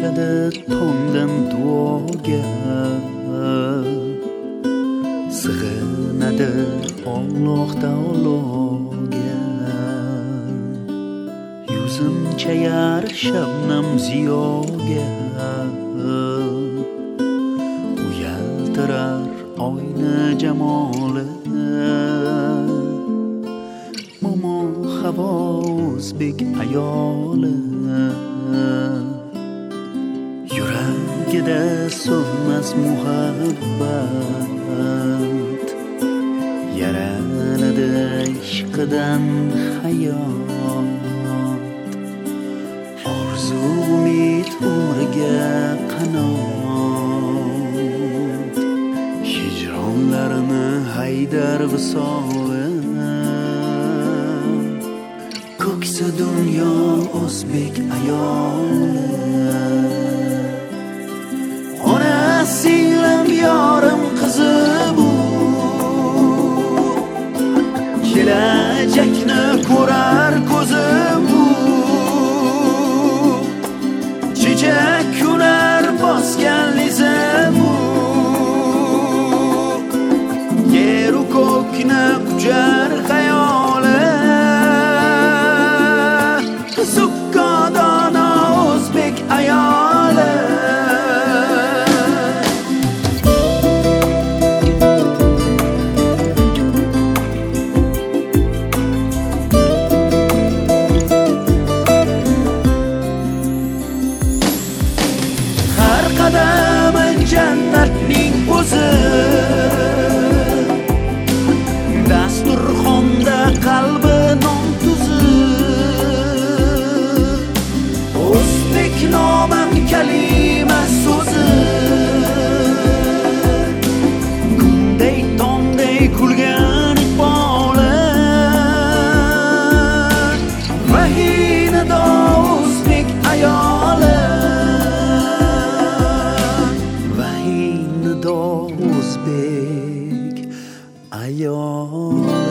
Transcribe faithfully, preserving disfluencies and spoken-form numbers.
erishadi tongdan duoga, sig'inadi Alloh taologa. Yuzim chayar shabnam ziyoga, uyaltirar oyna jamoli. Momo havo o'zbek ayoli, yuragida so'nmas muhabbat, yaraladi ishqidan hayot. Orzu umid umriga qanot, hijronlarini haydar visoli. Ko'ksa dunyo o'zbek ayoli, ona singlim yorim qizi bu, kelajakni ko'rar ko'zi bu. Chechak kular bosgan liza bu, yeru ko'kni quchar xayoli. Sukkodona o'zbek ayoli, har qadami jannatning o'zi, dasturxonda qalbi non tuzi. O'zbek nomim kalima so'zi, kunday tongday kulgan iqboli. Vahinada o'zbek ayoli, vahinada o'zbek ayoli.